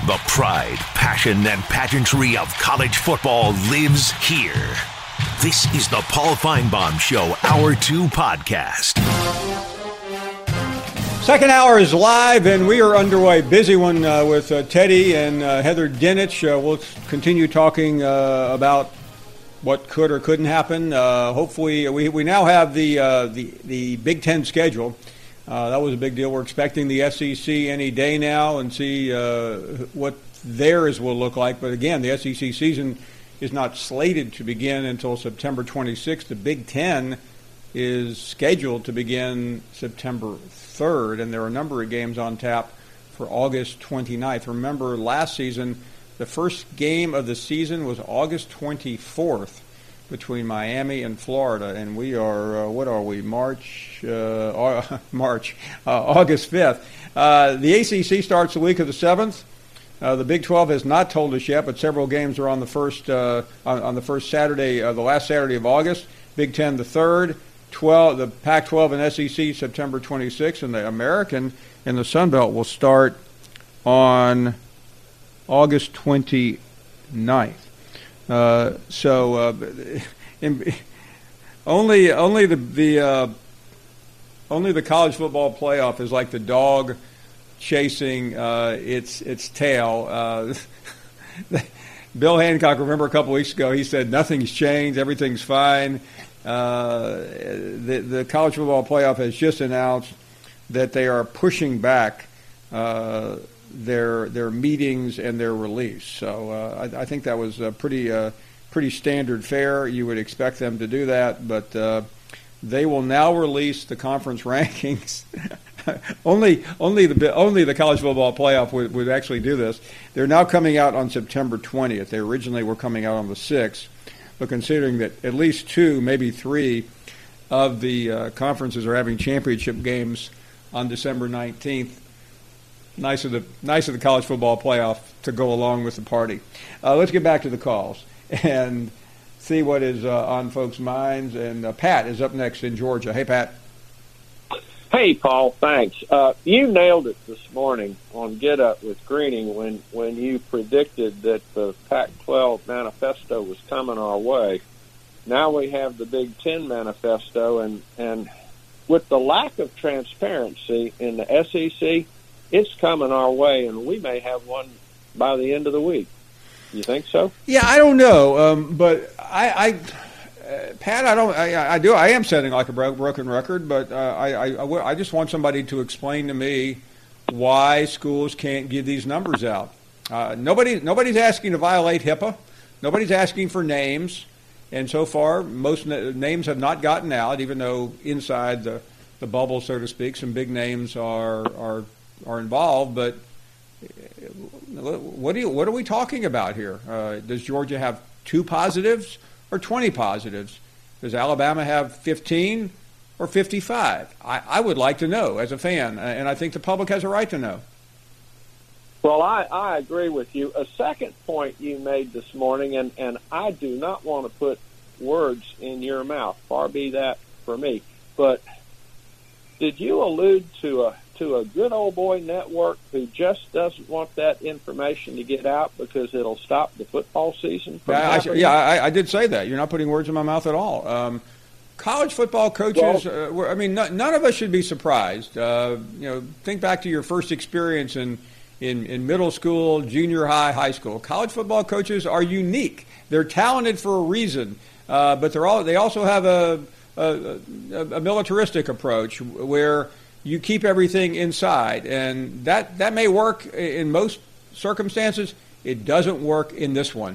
The pride, passion, and pageantry of college football lives here. This is the Paul Feinbaum Show, Hour 2 podcast. Second hour is live, and we are underway. Busy one with Teddy and Heather Dinich. We'll continue talking about what could or couldn't happen. Hopefully, we now have the Big Ten schedule. That was a big deal. We're expecting the SEC any day now and see what theirs will look like. But again, the SEC season is not slated to begin until September 26th. The Big Ten is scheduled to begin September 3rd, and there are a number of games on tap for August 29th. Remember, last season, the first game of the season was August 24th between Miami and Florida, and we are, August 5th. The ACC starts the week of the 7th. The Big 12 has not told us yet, but several games are on the first on the first Saturday, the last Saturday of August. Big 10 the 3rd, the Pac-12 and SEC September 26th, and the American and the Sun Belt will start on August 29th. Only the college football playoff is like the dog chasing its tail. Bill Hancock, remember a couple weeks ago, he said nothing's changed, everything's fine. The college football playoff has just announced that they are pushing back their meetings and their release. So I think that was a pretty standard fare. You would expect them to do that, but they will now release the conference rankings. only the college football playoff would actually do this. They're now coming out on September 20th. They originally were coming out on the 6th, but considering that at least 2, maybe 3 of the conferences are having championship games on December 19th, nice of the college football playoff to go along with the party. Let's get back to the calls and see what is on folks' minds. And Pat is up next in Georgia. Hey, Pat. Hey, Paul. Thanks. You nailed it this morning on Get Up with Greening when you predicted that the Pac-12 manifesto was coming our way. Now we have the Big Ten manifesto, and with the lack of transparency in the SEC, it's coming our way, and we may have one by the end of the week. You think so? Yeah, I don't know, but Pat, I am sounding like a broken record, but I just want somebody to explain to me why schools can't give these numbers out. Nobody's asking to violate HIPAA. Nobody's asking for names, and so far most names have not gotten out, even though inside the bubble, so to speak, some big names are involved. But what are we talking about here? Does Georgia have 2 positives or 20 positives? Does Alabama have 15 or 55? I would like to know as a fan, and I think the public has a right to know. Well, I agree with you. A second point you made this morning, and I do not want to put words in your mouth, far be that for me, but did you allude to a good old boy network who just doesn't want that information to get out because it'll stop the football season from happening? I did say that. You're not putting words in my mouth at all. College football coaches, none of us should be surprised. Think back to your first experience in middle school, junior high, high school. College football coaches are unique. They're talented for a reason, but they also have a militaristic approach where you keep everything inside, and that may work in most circumstances. It doesn't work in this one.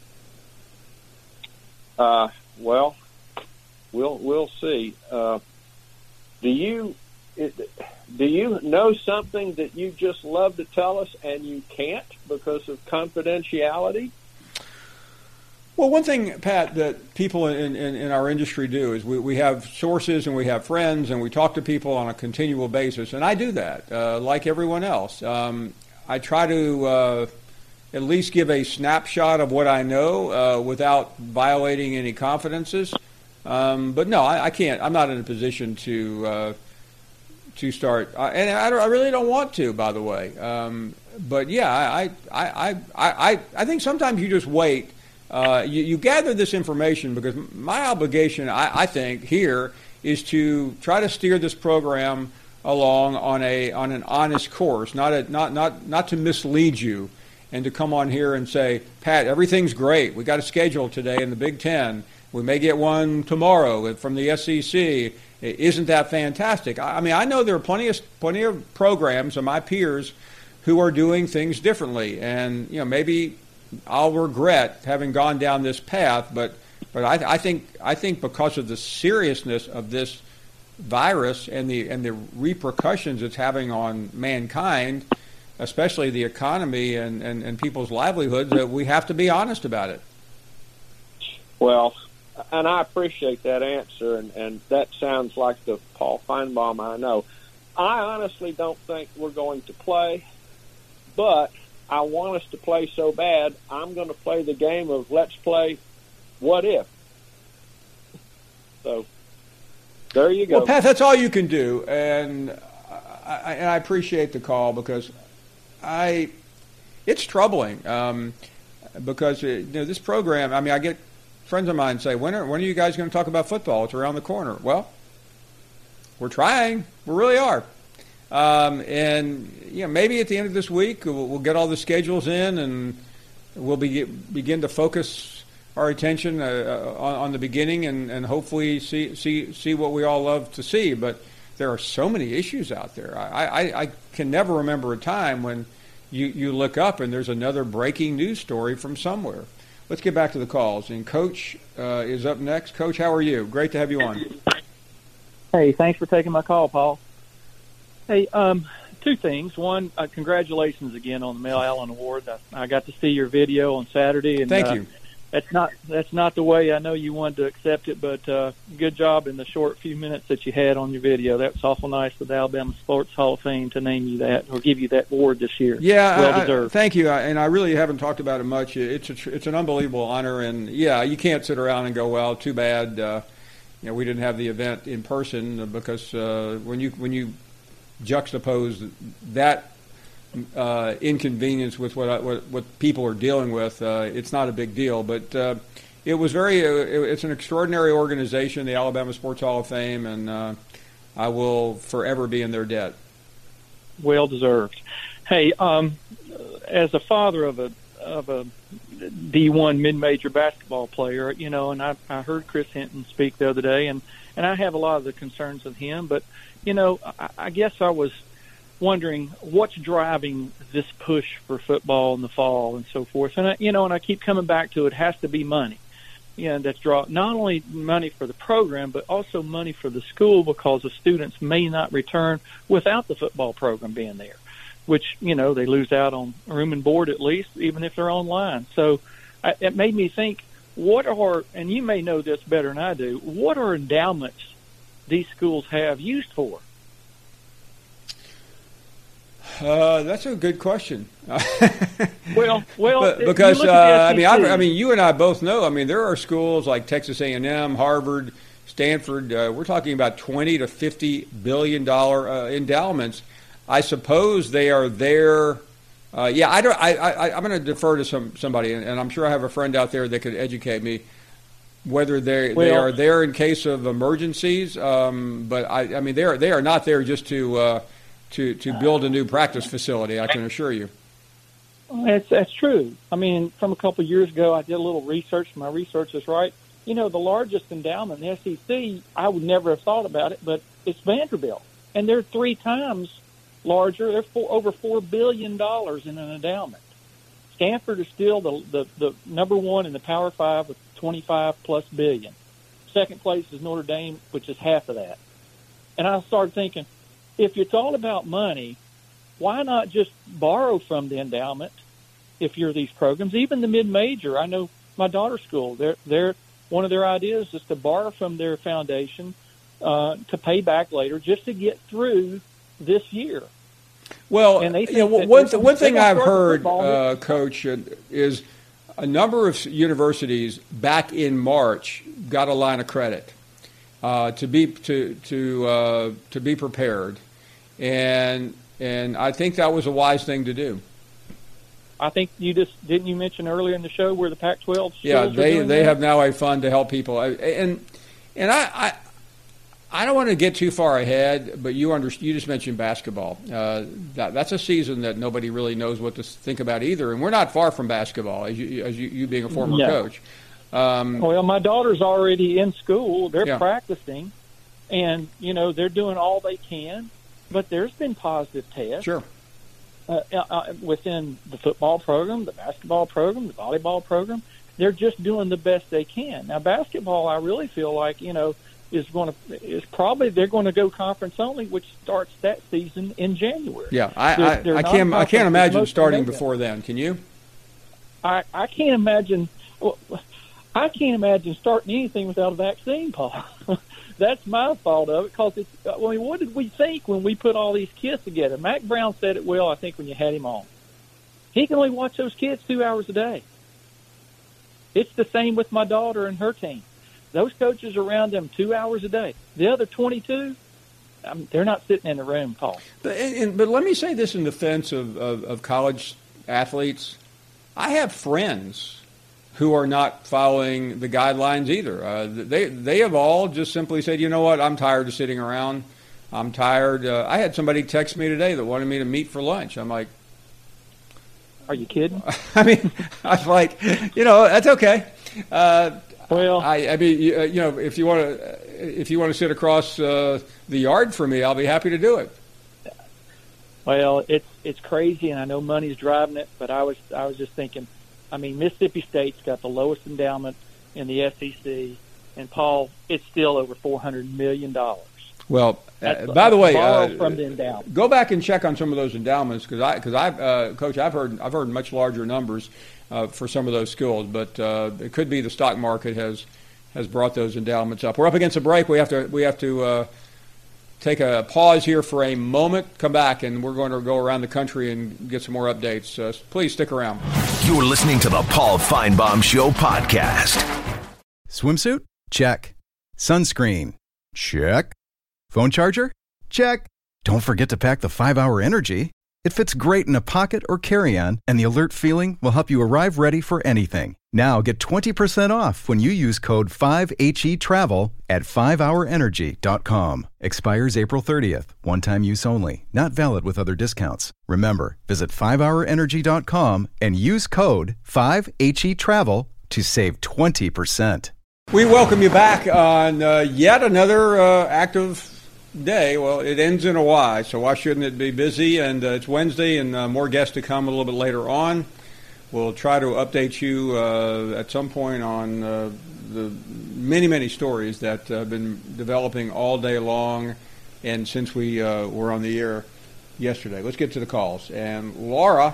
Well, we'll see. Do you know something that you just love to tell us and you can't because of confidentiality? Well, one thing, Pat, that people in our industry do is we have sources and we have friends and we talk to people on a continual basis, and I do that like everyone else. I try to at least give a snapshot of what I know without violating any confidences. But no, I can't. I'm not in a position to to start, and I really don't want to, by the way. But yeah, I think sometimes you just wait. You gather this information because my obligation, I think, here is to try to steer this program along on an honest course, not to mislead you, and to come on here and say, Pat, everything's great. We got a schedule today in the Big Ten. We may get one tomorrow from the SEC. Isn't that fantastic? I mean, I know there are plenty of programs of my peers who are doing things differently, and maybe I'll regret having gone down this path. But I think because of the seriousness of this virus and the repercussions it's having on mankind, especially the economy and people's livelihoods, that we have to be honest about it. Well, and I appreciate that answer, and that sounds like the Paul Feinbaum I know. I honestly don't think we're going to play, but I want us to play so bad, I'm going to play the game of let's play what if. So there you go. Well, Pat, that's all you can do, and I appreciate the call because it's troubling because this program. I mean, I get friends of mine say, when are you guys going to talk about football? It's around the corner. Well, we're trying. We really are. And maybe at the end of this week we'll get all the schedules in, and we'll begin to focus our attention on the beginning, and hopefully see what we all love to see. But there are so many issues out there. I can never remember a time when you look up and there's another breaking news story from somewhere. Let's get back to the calls. And Coach is up next. Coach, how are you? Great to have you on. Hey, thanks for taking my call, Paul. Hey, two things. One, congratulations again on the Mel Allen Award. I got to see your video on Saturday, and thank you. That's not the way I know you wanted to accept it, but good job in the short few minutes that you had on your video. That was awful nice of the Alabama Sports Hall of Fame to name you that or give you that award this year. Yeah, well deserved. Thank you. And I really haven't talked about it much. It's an unbelievable honor, and yeah, you can't sit around and go, well, too bad. We didn't have the event in person because when you juxtapose that inconvenience with what people are dealing with, it's not a big deal. But it was it's an extraordinary organization, the Alabama Sports Hall of Fame, and I will forever be in their debt. Well deserved. Hey, as a father of a D1 mid-major basketball player, and I heard Chris Hinton speak the other day, and I have a lot of the concerns of him, but I guess I was wondering what's driving this push for football in the fall and so forth. And I keep coming back to it has to be money. That's not only money for the program, but also money for the school because the students may not return without the football program being there, which, they lose out on room and board at least, even if they're online. So it made me think, and you may know this better than I do, what are endowments these schools have used for? That's a good question. well, because you and I both know. There are schools like Texas A&M, Harvard, Stanford. We're talking about $20 to $50 billion endowments. I suppose they are there. I'm going to defer to somebody, and I'm sure I have a friend out there that could educate me whether they are there in case of emergencies. But they are not there just to build a new practice facility, I can assure you. That's true. From a couple of years ago, I did a little research. My research is right. The largest endowment in the SEC, I would never have thought about it, but it's Vanderbilt. And they're 3 times larger. They're over $4 billion in an endowment. Stanford is still the number one in the Power 5 with 25+ billion. Second place is Notre Dame, which is half of that. And I started thinking, if it's all about money, why not just borrow from the endowment if you're these programs, even the mid-major? I know my daughter's school, they're one of their ideas is to borrow from their foundation to pay back later just to get through this year. Well, one thing I've heard, Coach, is a number of universities back in March got a line of credit to be prepared. and I think that was a wise thing to do. I think didn't you mention earlier in the show where the Pac-12 Yeah, they that? have now a fund to help people, and I don't want to get too far ahead, but you just mentioned basketball. That's a season that nobody really knows what to think about either, and we're not far from basketball, as you being a former coach. Well, my daughter's already in school. They're Yeah. practicing, and they're doing all they can. But there's been positive tests. Sure. Within the football program, the basketball program, the volleyball program, they're just doing the best they can. Now, basketball, I really feel like is probably they're going to go conference only, which starts that season in January. Yeah, I can't imagine starting before then. Can you? I can't imagine. Well, I can't imagine starting anything without a vaccine, Paul. That's my fault of it, because what did we think when we put all these kids together? Mac Brown said it well, I think, when you had him on. He can only watch those kids 2 hours a day. It's the same with my daughter and her team. Those coaches around them 2 hours a day. The other 22, they're not sitting in the room, Paul. But let me say this in defense of college athletes. I have friends who are not following the guidelines either. They have all just simply said, you know what, I'm tired of sitting around. I'm tired. I had somebody text me today that wanted me to meet for lunch. I'm like, are you kidding? I mean, I was like, that's okay. Well, I mean, if you want to sit across the yard for me, I'll be happy to do it. Well, it's crazy, and I know money's driving it, but I was just thinking. I mean, Mississippi State's got the lowest endowment in the SEC, and Paul, it's still over $400 million. Well, by the way, from the endowment. Go back and check on some of those endowments Coach, I've heard much larger numbers for some of those schools, but it could be the stock market has brought those endowments up. We're up against a break. We have to take a pause here for a moment, come back, and we're going to go around the country and get some more updates. Please stick around. You're listening to the Paul Feinbaum Show podcast. Swimsuit? Check. Sunscreen? Check. Phone charger? Check. Don't forget to pack the 5-Hour Energy. It fits great in a pocket or carry-on, and the alert feeling will help you arrive ready for anything. Now get 20% off when you use code 5HETRAVEL at 5hourenergy.com. Expires April 30th. One-time use only. Not valid with other discounts. Remember, visit 5hourenergy.com and use code 5HETRAVEL to save 20%. We welcome you back on yet another active day. Well, it ends in a Y, so why shouldn't it be busy? And it's Wednesday, and more guests to come a little bit later on. We'll try to update you at some point on the many stories that have been developing all day long and since we were on the air yesterday. Let's get to the calls. And Laura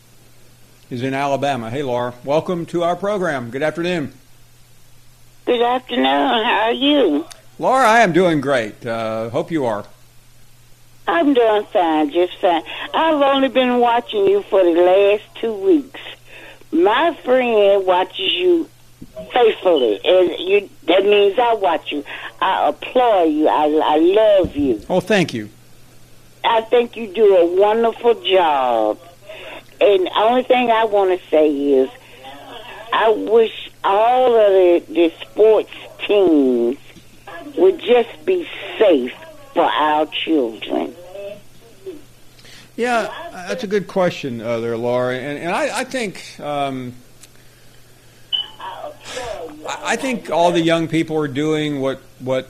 is in Alabama. Hey, Laura. Welcome to our program. Good afternoon. Good afternoon. How are you? Laura, I am doing great. Hope you are. I'm doing fine, just fine. I've only been watching you for the last 2 weeks. My friend watches you faithfully, and that means I watch you. I applaud you. I love you. Oh, thank you. I think you do a wonderful job. And the only thing I want to say is I wish all of the sports teams would just be safe for our children. Yeah, that's a good question there, Laura. And I think I think all the young people are doing what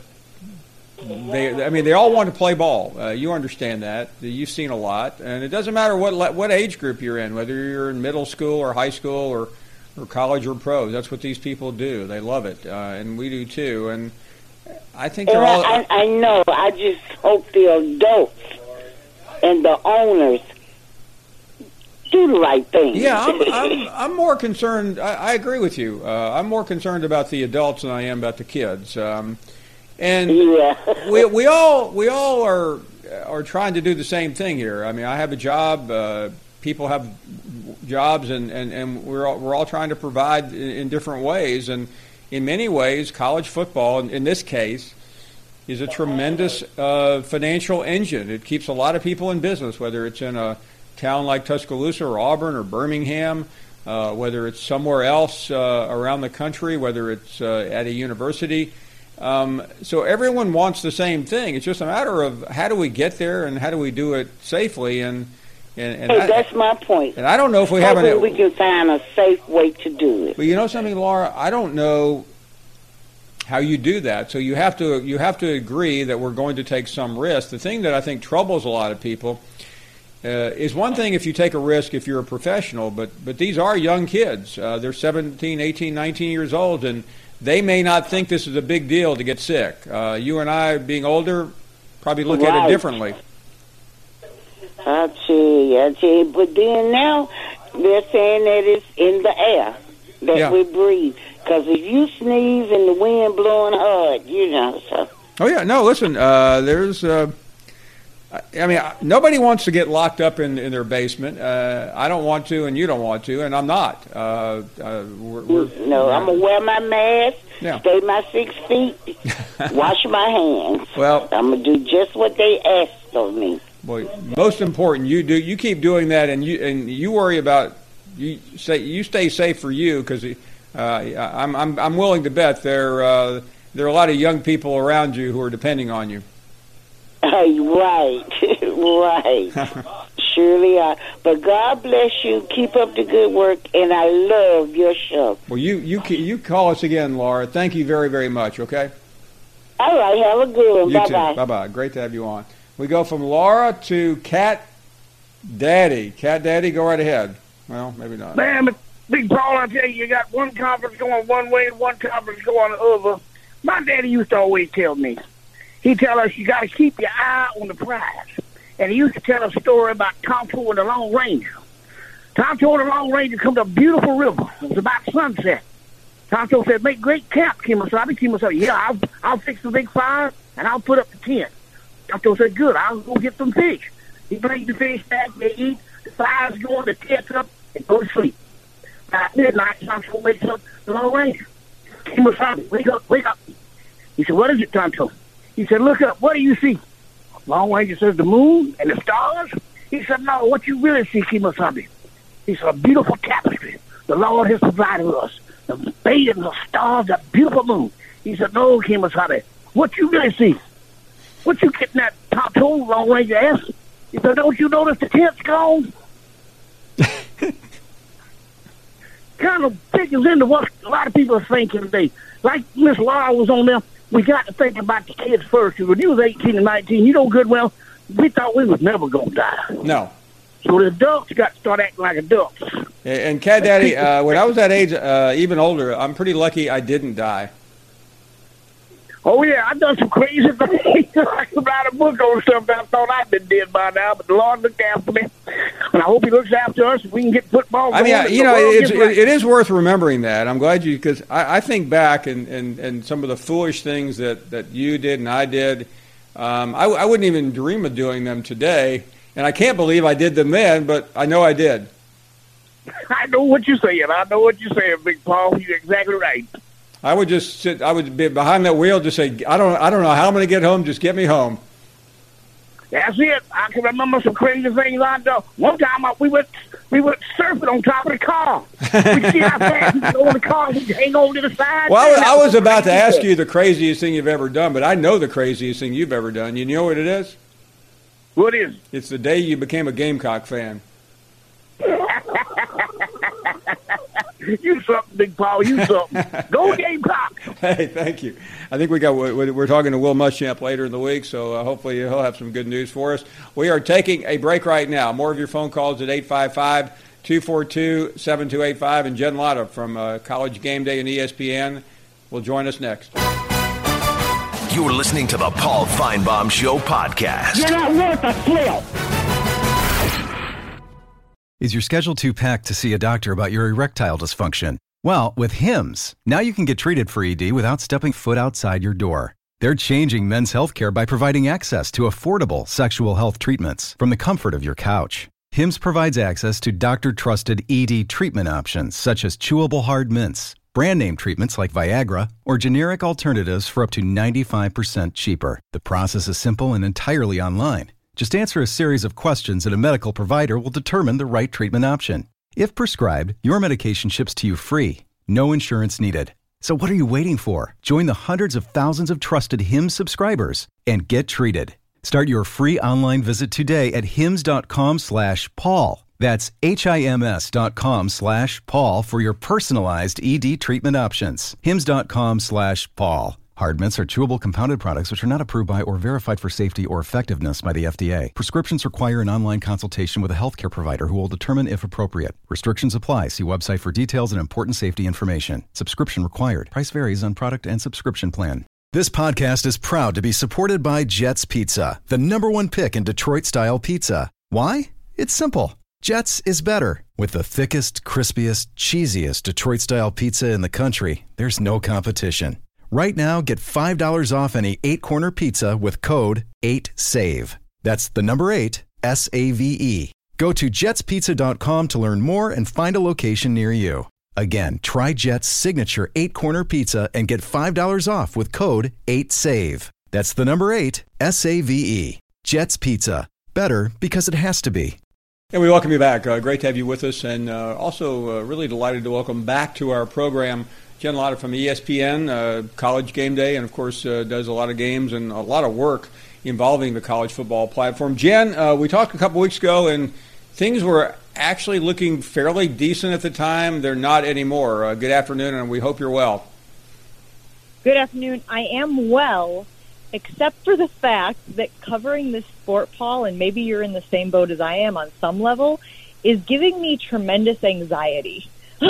they all want to play ball. You understand that. You've seen a lot, and it doesn't matter what age group you're in, whether you're in middle school or high school or college or pros. That's what these people do. They love it, and we do too. And I think they're all. I know. I just hope the adults and the owners do the right thing. Yeah, I'm more concerned. I agree with you. I'm more concerned about the adults than I am about the kids. And yeah. we all are trying to do the same thing here. I mean, I have a job. People have jobs, and we're all trying to provide in different ways. And in many ways, college football, in this case, is a tremendous financial engine. It keeps a lot of people in business, whether it's in a town like Tuscaloosa or Auburn or Birmingham, whether it's somewhere else around the country, whether it's at a university. So everyone wants the same thing. It's just a matter of how do we get there and how do we do it safely. And that's my point. And I don't know if we haven't. We can find a safe way to do it. But you know something, Laura? I don't know how you do that. So you have to agree that we're going to take some risk. The thing that I think troubles a lot of people is one thing if you take a risk if you're a professional, but these are young kids. They're 17, 18, 19 years old, and they may not think this is a big deal to get sick. You and I, being older, probably look at it differently. I tell you. But then now they're saying that it's in the air that we breathe. Because if you sneeze and the wind blowing hard, so. Oh, yeah. No, listen, there's... I mean, nobody wants to get locked up in their basement. I don't want to, and you don't want to, and I'm not. I'm going to wear my mask, stay my 6 feet, wash my hands. Well, I'm going to do just what they asked of me. Boy, most important, you keep doing that, and you worry about you stay safe for you, because I'm willing to bet there are a lot of young people around you who are depending on you. Right. Surely are. But God bless you. Keep up the good work, and I love your show. Well, you call us again, Laura. Thank you very, very much, okay? All right. Have a good one. You Bye-bye. too. Bye-bye. Great to have you on. We go from Laura to Cat Daddy. Cat Daddy, go right ahead. Well, maybe not. Man, Big Paul, I tell you got one conference going one way and one conference going the other. My daddy used to always tell me, he'd tell us you got to keep your eye on the prize. And he used to tell a story about Tonto and the Lone Ranger. Tonto and the Lone Ranger come to a beautiful river. It was about sunset. Tonto said, make great camp, Kemosabe. Kemosabe, yeah, I'll fix the big fire, and I'll put up the tent. Tonto said, good, I'll go get some fish. He brings the fish back, they eat, the fire's going, the tent's up, and go to sleep. At midnight, Tonto wakes up the Lone Ranger. Kemosabe, wake up. He said, what is it, Tonto? He said, look up. What do you see? Lone Ranger says, the moon and the stars. He said, no, what you really see, Kemosabe? He said, a beautiful tapestry the Lord has provided us. The bathing, the stars, that beautiful moon. He said, no, Kemosabe, what you really see? What you getting at, Tonto? Lone Ranger asked. He said, don't you notice the tent's gone? Kind of figures into what a lot of people are thinking today. Like Miss Laura was on there, we got to think about the kids first. Because when you was 18 and 19, you know good well, we thought we was never going to die. No. So the adults got to start acting like adults. And Cat Daddy, when I was that age, even older, I'm pretty lucky I didn't die. Oh, yeah, I've done some crazy things. I could write a book on stuff that I thought I'd been dead by now, but the Lord looked after me. And I hope he looks after us and we can get football going. I mean, it is worth remembering that. I'm glad you, because I think back and some of the foolish things that you did and I did. I wouldn't even dream of doing them today. And I can't believe I did them then, but I know I did. I know what you're saying. Big Paul. You're exactly right. I would just sit. I would be behind that wheel, just say, "I don't know how I'm going to get home. Just get me home." That's it. I can remember some crazy things I done. One time we went surfing on top of the car. We see how fast we go in the car. We hang on to the side. Well, I was about to ask you the craziest thing you've ever done, but I know the craziest thing you've ever done. You know what it is? What is? It's the day you became a Gamecock fan. You something, Big Paul. You something. Go Gamecock. Hey, thank you. I think we're talking to Will Muschamp later in the week, so hopefully he'll have some good news for us. We are taking a break right now. More of your phone calls at 855-242-7285. And Jen Latta from College Game Day and ESPN will join us next. You're listening to the Paul Feinbaum Show podcast. You're not worth a flip. Is your schedule too packed to see a doctor about your erectile dysfunction? Well, with Hims, now you can get treated for ED without stepping foot outside your door. They're changing men's healthcare by providing access to affordable sexual health treatments from the comfort of your couch. Hims provides access to doctor-trusted ED treatment options such as chewable hard mints, brand name treatments like Viagra, or generic alternatives for up to 95% cheaper. The process is simple and entirely online. Just answer a series of questions and a medical provider will determine the right treatment option. If prescribed, your medication ships to you free. No insurance needed. So what are you waiting for? Join the hundreds of thousands of trusted Hims subscribers and get treated. Start your free online visit today at hims.com/Paul. That's HIMS.com/Paul for your personalized ED treatment options. hims.com/Paul. Hard mints are chewable compounded products which are not approved by or verified for safety or effectiveness by the FDA. Prescriptions require an online consultation with a healthcare provider who will determine if appropriate. Restrictions apply. See website for details and important safety information. Subscription required. Price varies on product and subscription plan. This podcast is proud to be supported by Jets Pizza, the #1 pick in Detroit-style pizza. Why? It's simple. Jets is better. With the thickest, crispiest, cheesiest Detroit-style pizza in the country, there's no competition. Right now, get $5 off any 8-corner pizza with code 8SAVE. That's the number 8, SAVE. Go to jetspizza.com to learn more and find a location near you. Again, try Jet's signature 8-corner pizza and get $5 off with code 8SAVE. That's the number 8, SAVE. Jet's Pizza. Better because it has to be. And we welcome you back. Great to have you with us, and also really delighted to welcome back to our program Jen Lotta from ESPN, College Game Day, and of course does a lot of games and a lot of work involving the college football platform. Jen, we talked a couple weeks ago, and things were actually looking fairly decent at the time. They're not anymore. Good afternoon, and we hope you're well. Good afternoon. I am well, except for the fact that covering this sport, Paul, and maybe you're in the same boat as I am on some level, is giving me tremendous anxiety.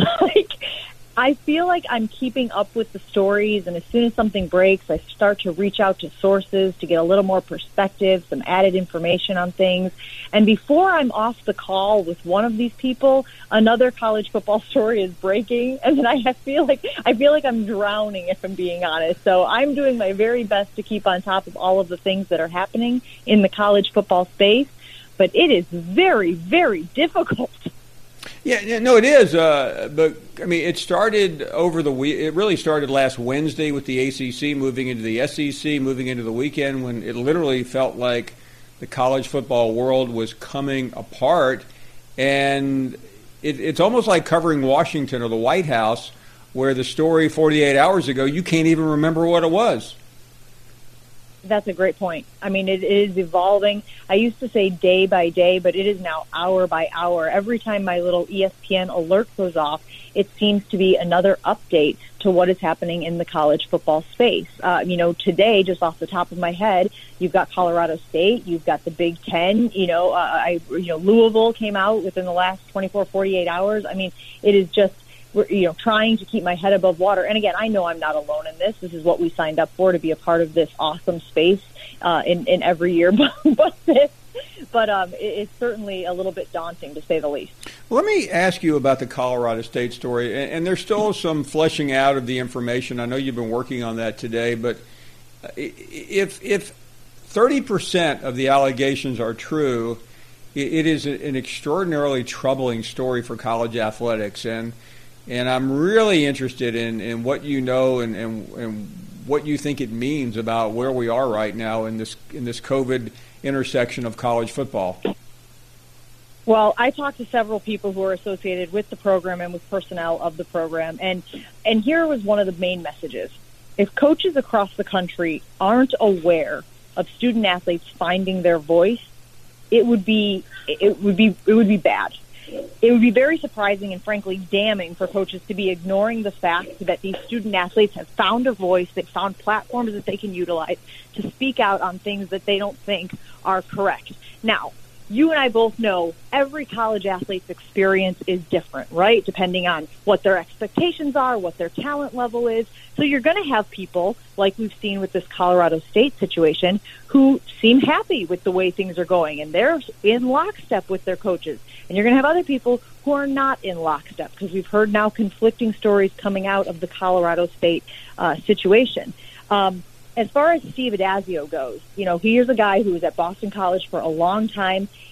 I feel like I'm keeping up with the stories, and as soon as something breaks, I start to reach out to sources to get a little more perspective, some added information on things. And before I'm off the call with one of these people, another college football story is breaking, and then I feel like I'm drowning, if I'm being honest. So I'm doing my very best to keep on top of all of the things that are happening in the college football space, but it is very, very difficult. Yeah, no, it is. But I mean, it started over the week. It really started last Wednesday with the ACC moving into the SEC, moving into the weekend, when it literally felt like the college football world was coming apart. And it's almost like covering Washington or the White House, where the story 48 hours ago, you can't even remember what it was. That's a great point. I mean, it is evolving. I used to say day by day, but it is now hour by hour. Every time my little ESPN alert goes off, it seems to be another update to what is happening in the college football space. Today, just off the top of my head, you've got Colorado State, you've got the Big Ten. Louisville came out within the last 24, 48 hours. I mean, it is just, trying to keep my head above water. And again, I know I'm not alone in this. This is what we signed up for, to be a part of this awesome space in every year. But it's certainly a little bit daunting, to say the least. Let me ask you about the Colorado State story. And there's still some fleshing out of the information. I know you've been working on that today. But if 30% of the allegations are true, it is an extraordinarily troubling story for college athletics. And I'm really interested in what you know and what you think it means about where we are right now in this COVID intersection of college football. Well, I talked to several people who are associated with the program and with personnel of the program, and here was one of the main messages. If coaches across the country aren't aware of student athletes finding their voice, it would be bad. It would be very surprising and frankly damning for coaches to be ignoring the fact that these student athletes have found a voice, they've found platforms that they can utilize to speak out on things that they don't think are correct. Now, you and I both know every college athlete's experience is different, right? Depending on what their expectations are, what their talent level is. So you're going to have people, like we've seen with this Colorado State situation, who seem happy with the way things are going, and they're in lockstep with their coaches. And you're going to have other people who are not in lockstep, because we've heard now conflicting stories coming out of the Colorado State situation. As far as Steve Addazio goes, he is a guy who was at Boston College for a long time.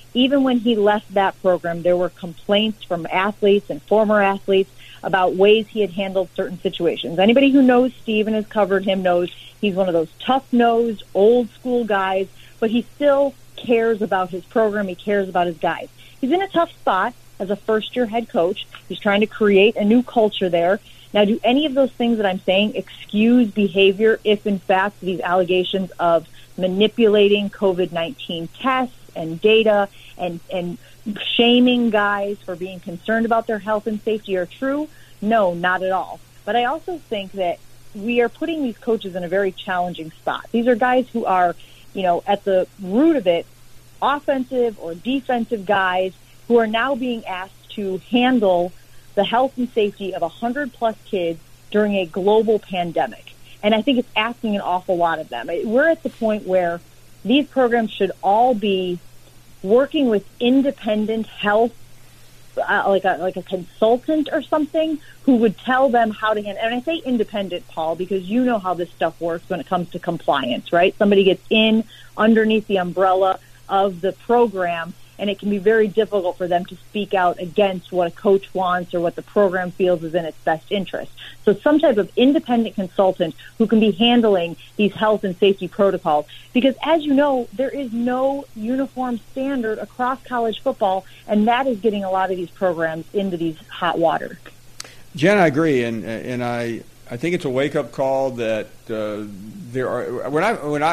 even when he left that program, there were complaints from athletes and former athletes about ways he had handled certain situations. Anybody who knows Steve and has covered him knows he's one of those tough-nosed, old-school guys, but he still cares about his program. He cares about his guys. He's in a tough spot as a first-year head coach. He's trying to create a new culture there. Now, do any of those things that I'm saying excuse behavior if, in fact, these allegations of manipulating COVID-19 tests and data and shaming guys for being concerned about their health and safety are true? No, not at all. But I also think that we are putting these coaches in a very challenging spot. These are guys who are, at the root of it, offensive or defensive guys who are now being asked to handle the health and safety of 100-plus kids during a global pandemic. And I think it's asking an awful lot of them. We're at the point where these programs should all be working with independent health, like a consultant or something, who would tell them how to handle. And I say independent, Paul, because you know how this stuff works when it comes to compliance, right? Somebody gets in underneath the umbrella of the program, and it can be very difficult for them to speak out against what a coach wants or what the program feels is in its best interest. So some type of independent consultant who can be handling these health and safety protocols. Because as you know, there is no uniform standard across college football, and that is getting a lot of these programs into these hot water. Jen, I agree, and I think it's a wake-up call that there are. When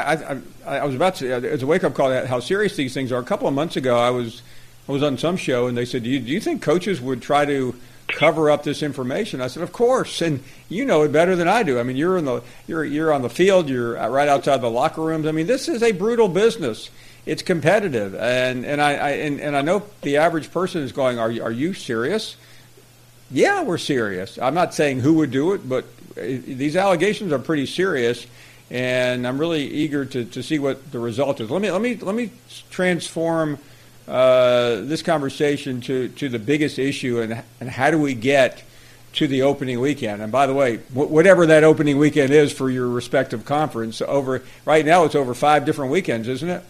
I was about to, it's a wake-up call at how serious these things are. A couple of months ago, I was on some show, and they said, "Do you think coaches would try to cover up this information?" I said, "Of course," and you know it better than I do. I mean, you're on the field, you're right outside the locker rooms. I mean, this is a brutal business. It's competitive, and I know the average person is going, "Are you serious?" Yeah, we're serious. I'm not saying who would do it, but these allegations are pretty serious, and I'm really eager to see what the result is. Let me transform this conversation to the biggest issue, and how do we get to the opening weekend? And by the way, whatever that opening weekend is for your respective conference, right now it's over 5 different weekends, isn't it?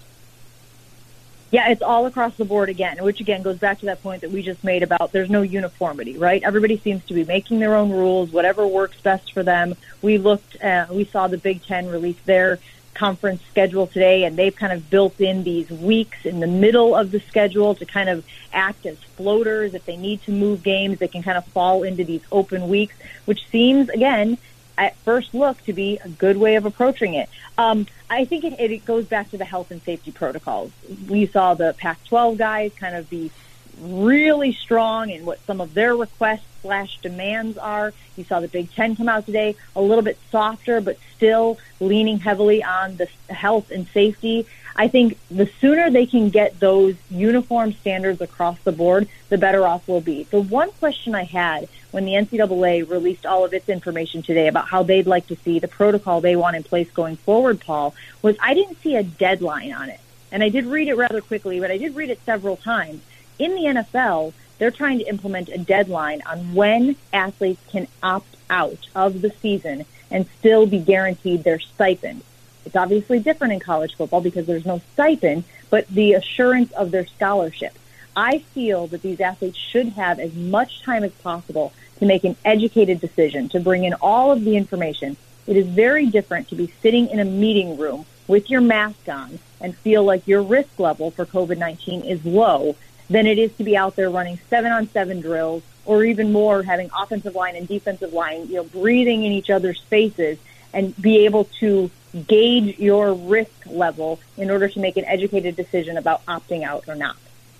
Yeah, it's all across the board again, which again goes back to that point that we just made about there's no uniformity, right? Everybody seems to be making their own rules, whatever works best for them. We saw the Big Ten release their conference schedule today, and they've kind of built in these weeks in the middle of the schedule to kind of act as floaters. If they need to move games, they can kind of fall into these open weeks, which seems, again, at first look, to be a good way of approaching it. I think it goes back to the health and safety protocols. We saw the Pac-12 guys kind of be really strong in what some of their requests/demands are. You saw the Big Ten come out today a little bit softer, but still leaning heavily on the health and safety. I think the sooner they can get those uniform standards across the board, the better off we'll be. The one question I had when the NCAA released all of its information today about how they'd like to see the protocol they want in place going forward, Paul, was I didn't see a deadline on it. And I did read it rather quickly, but I did read it several times. In the NFL, they're trying to implement a deadline on when athletes can opt out of the season and still be guaranteed their stipend. It's obviously different in college football because there's no stipend, but the assurance of their scholarship. I feel that these athletes should have as much time as possible to make an educated decision, to bring in all of the information. It is very different to be sitting in a meeting room with your mask on and feel like your risk level for COVID-19 is low than it is to be out there running 7-on-7 drills, or even more, having offensive line and defensive line, breathing in each other's faces and be able to gauge your risk level in order to make an educated decision about opting out or not.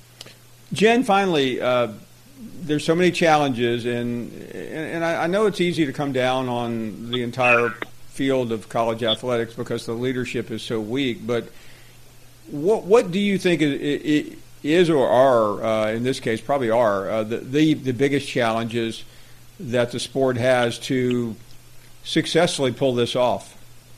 Jen, finally, there's so many challenges, and I know it's easy to come down on the entire field of college athletics because the leadership is so weak, but what do you think is or are, in this case probably are, the biggest challenges that the sport has to successfully pull this off?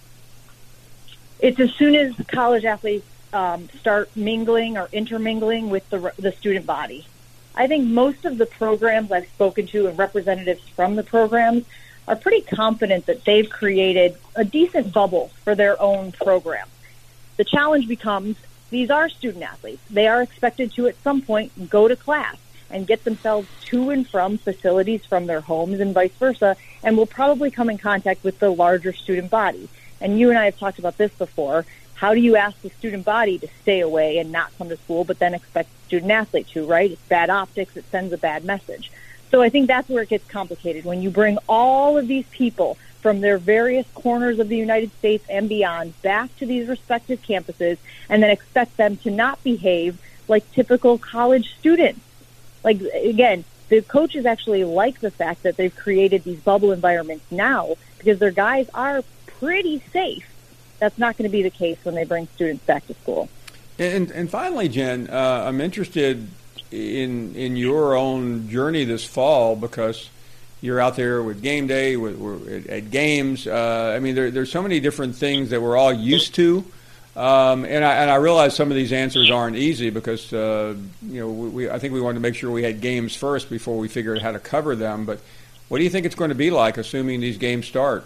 It's as soon as college athletes start mingling or intermingling with the student body. I think most of the programs I've spoken to and representatives from the programs are pretty confident that they've created a decent bubble for their own program. The challenge becomes, these are student athletes. They are expected to, at some point, go to class and get themselves to and from facilities from their homes and vice versa, and will probably come in contact with the larger student body. And you and I have talked about this before. How do you ask the student body to stay away and not come to school, but then expect the student athlete to, right? It's bad optics. It sends a bad message. So I think that's where it gets complicated. When you bring all of these people from their various corners of the United States and beyond back to these respective campuses and then expect them to not behave like typical college students. Like, again, the coaches actually like the fact that they've created these bubble environments now because their guys are pretty safe. That's not going to be the case when they bring students back to school. And finally, Jen, I'm interested in your own journey this fall because you're out there with game day, at games. I mean, there's so many different things that we're all used to. And I realize some of these answers aren't easy because I think we wanted to make sure we had games first before we figured out how to cover them. But what do you think it's going to be like, assuming these games start?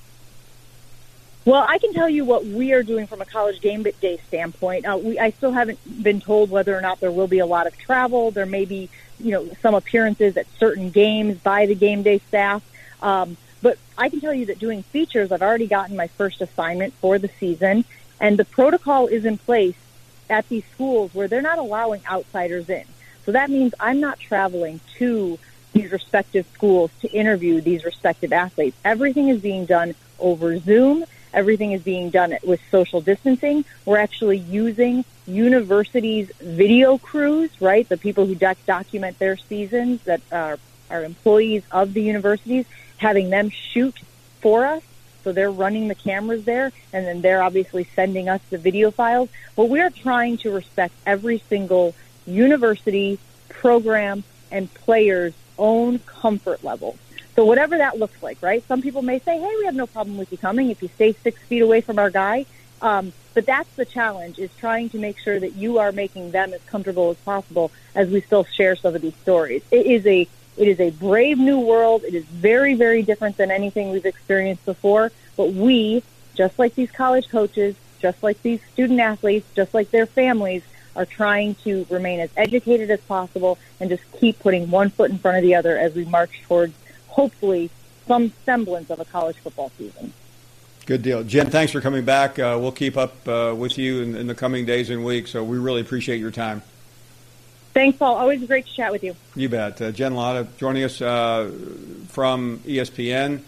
Well, I can tell you what we are doing from a college game day standpoint. I still haven't been told whether or not there will be a lot of travel. There may be, some appearances at certain games by the game day staff. But I can tell you that doing features, I've already gotten my first assignment for the season. And the protocol is in place at these schools where they're not allowing outsiders in. So that means I'm not traveling to these respective schools to interview these respective athletes. Everything is being done over Zoom. Everything is being done with social distancing. We're actually using universities' video crews, right? The people who document their seasons that are employees of the universities, having them shoot for us. So they're running the cameras there, and then they're obviously sending us the video files. But we're trying to respect every single university, program, and player's own comfort level. So whatever that looks like, right? Some people may say, hey, we have no problem with you coming if you stay 6 feet away from our guy. But that's the challenge, is trying to make sure that you are making them as comfortable as possible as we still share some of these stories. It is a brave new world. It is very, very different than anything we've experienced before. But we, just like these college coaches, just like these student athletes, just like their families, are trying to remain as educated as possible and just keep putting one foot in front of the other as we march towards, hopefully, some semblance of a college football season. Good deal. Jen, thanks for coming back. We'll keep up with you in the coming days and weeks, so we really appreciate your time. Thanks, Paul. Always great to chat with you. You bet. Jen Lada joining us from ESPN.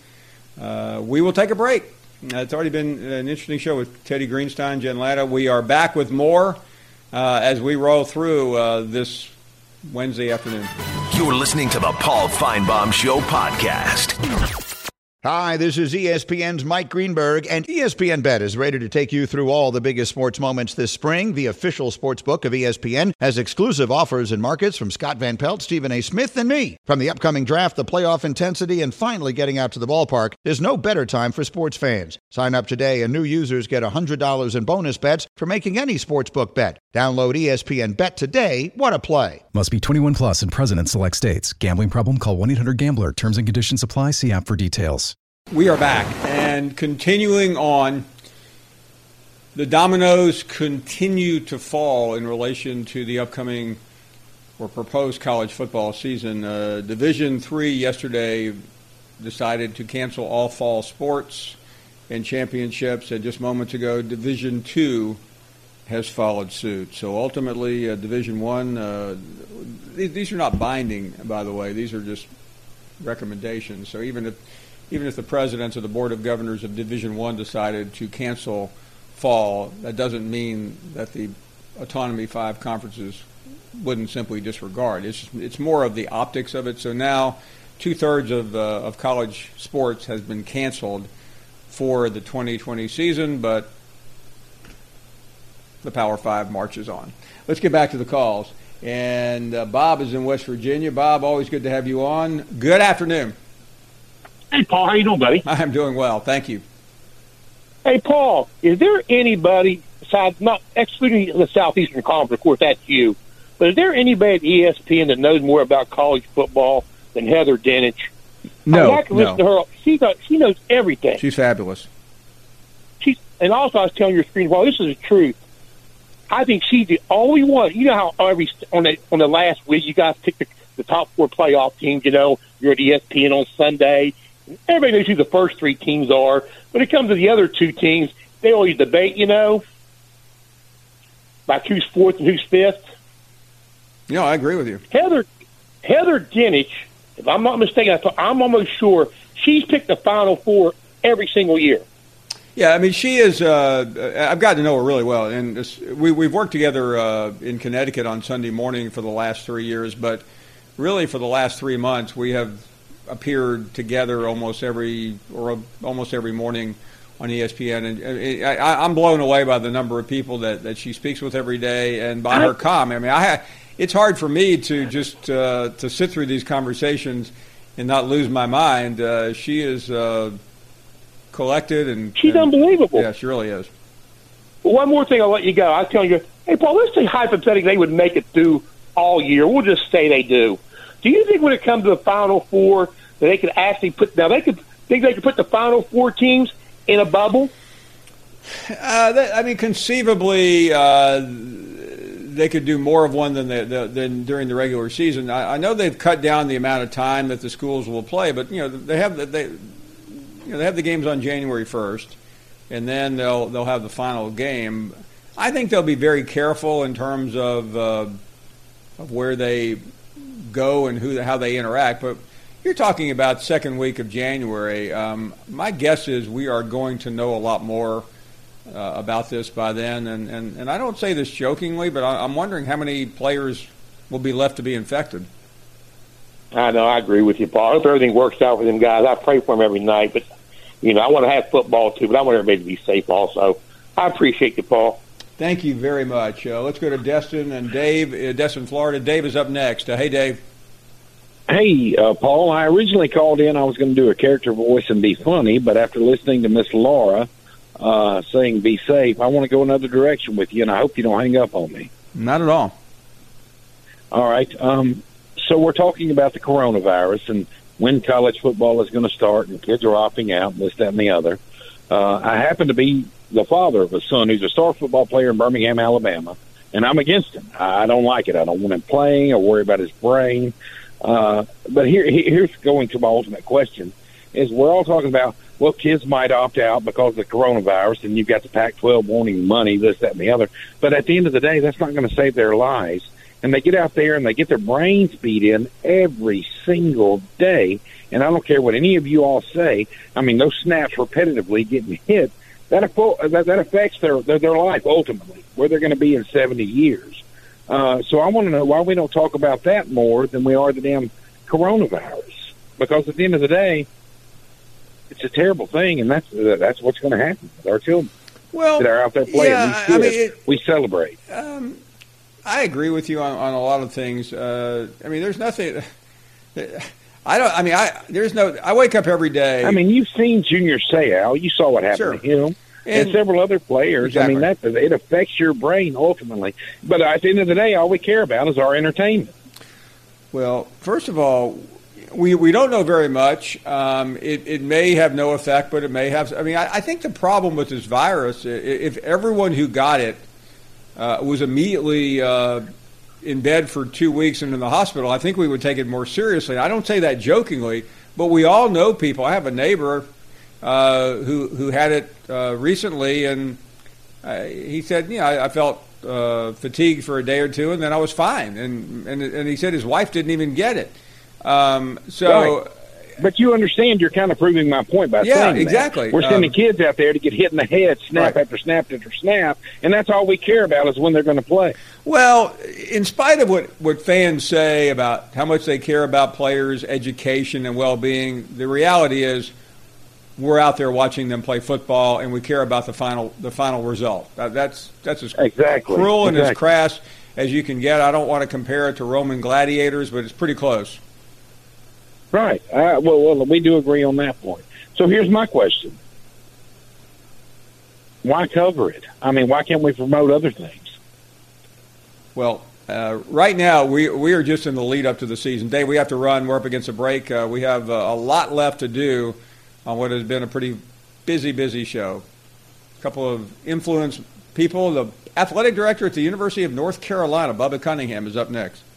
We will take a break. It's already been an interesting show with Teddy Greenstein, Jen Lada. We are back with more as we roll through this Wednesday afternoon. You're listening to the Paul Feinbaum Show podcast. Hi, this is ESPN's Mike Greenberg, and ESPN Bet is ready to take you through all the biggest sports moments this spring. The official sports book of ESPN has exclusive offers and markets from Scott Van Pelt, Stephen A. Smith, and me. From the upcoming draft, the playoff intensity, and finally getting out to the ballpark, there's no better time for sports fans. Sign up today, and new users get $100 in bonus bets for making any sportsbook bet. Download ESPN Bet today. What a play. Must be 21 plus and present in select states. Gambling problem? Call 1-800-GAMBLER. Terms and conditions apply. See app for details. We are back and continuing on. The dominoes continue to fall in relation to the upcoming or proposed college football season. Division III yesterday decided to cancel all fall sports and championships, and just moments ago, Division II has followed suit. So ultimately, Division I, these are not binding, by the way. These are just recommendations. So even if the presidents of the Board of Governors of Division I decided to cancel fall, that doesn't mean that the Autonomy 5 conferences wouldn't simply disregard. It's more of the optics of it. So now 2/3 of college sports has been canceled for the 2020 season, but the Power 5 marches on. Let's get back to the calls. And Bob is in West Virginia. Bob, always good to have you on. Good afternoon. Hey, Paul, how you doing, buddy? I'm doing well, thank you. Hey, Paul, is there anybody, besides, not excluding the Southeastern Conference, of course, that's you, but is there anybody at ESPN that knows more about college football than Heather Dinich? No, I can listen to her. She knows everything. She's fabulous. And also, I was telling your screen, well, this is the truth. I think she's the only one. You know how on the last week you guys pick the top 4 playoff teams. You know, you're at ESPN on Sunday. Everybody knows who the first 3 teams are. When it comes to the other 2 teams, they always debate. You know, like who's 4th and who's 5th. No, I agree with you. Heather Dinich, if I'm not mistaken, I'm almost sure she's picked the Final 4 every single year. Yeah, I mean, she is. I've gotten to know her really well, and we've worked together in Connecticut on Sunday morning for the last 3 years. But really, for the last 3 months, we have appeared together almost every morning on ESPN, and I'm blown away by the number of people that she speaks with every day, and by her calm. I mean, it's hard for me to just to sit through these conversations and not lose my mind. She is collected, and she's unbelievable. Yeah, she really is. Well, one more thing, I'll let you go. I was telling you, hey, Paul, let's say hypothetically they would make it through all year. We'll just say they do. Do you think when it comes to the Final 4 that they could actually put – now they could put the Final 4 teams in a bubble? I mean, conceivably they could do more of one than during the regular season. I know they've cut down the amount of time that the schools will play, but they have the games on January 1st, and then they'll have the final game. I think they'll be very careful in terms of where they go and how they interact. But you're talking about second week of January. My guess is we are going to know a lot more about this by then. And I don't say this jokingly, but I'm wondering how many players will be left to be infected. I know. I agree with you, Paul. I hope everything works out for them guys. I pray for them every night. But, I want to have football too, but I want everybody to be safe also. I appreciate you, Paul. Thank you very much. Let's go to Destin and Dave. Destin, Florida. Dave is up next. Hey, Dave. Hey, Paul. I originally called in. I was going to do a character voice and be funny, but after listening to Miss Laura saying be safe, I want to go another direction with you, and I hope you don't hang up on me. Not at all. All right. So we're talking about the coronavirus and when college football is going to start and kids are opting out and this, that, and the other. I happen to be the father of a son who's a star football player in Birmingham, Alabama, and I'm against him. I don't like it. I don't want him playing. I worry about his brain. But here's going to my ultimate question, is we're all talking about, well, kids might opt out because of the coronavirus, and you've got the Pac-12 wanting money, this, that, and the other. But at the end of the day, that's not going to save their lives. And they get out there and they get their brains beat in every single day. And I don't care what any of you all say. I mean, those snaps repetitively getting hit, that affects their life ultimately, where they're going to be in 70 years. So I want to know why we don't talk about that more than we are the damn coronavirus. Because at the end of the day, it's a terrible thing, and that's what's going to happen with our children. Well, that are out there playing. Yeah, these kids, we celebrate. I agree with you on a lot of things. I mean, there's nothing. I wake up every day. I mean, you've seen Junior Seau. You saw what happened to him. And several other players. Exactly. I mean, it affects your brain ultimately. But at the end of the day, all we care about is our entertainment. Well, first of all, we don't know very much. It may have no effect, but it may have. I mean, I think the problem with this virus, if everyone who got it was immediately in bed for 2 weeks and in the hospital, I think we would take it more seriously. I don't say that jokingly, but we all know people. I have a neighbor who had it recently, and he said, I felt fatigued for a day or two, and then I was fine. And he said his wife didn't even get it. Right. But you understand, you're kind of proving my point by saying that. Exactly. We're sending kids out there to get hit in the head, snap after snap after snap, and that's all we care about is when they're going to play. Well, in spite of what fans say about how much they care about players' education and well-being, the reality is we're out there watching them play football, and we care about the final result. That's as cruel and as crass as you can get. I don't want to compare it to Roman gladiators, but it's pretty close. Right. Well, we do agree on that point. So here's my question. Why cover it? I mean, why can't we promote other things? Well, right now we are just in the lead up to the season. Dave, we have to run. We're up against a break. We have a lot left to do on what has been a pretty busy show. A couple of influence people. The athletic director at the University of North Carolina, Bubba Cunningham, is up next.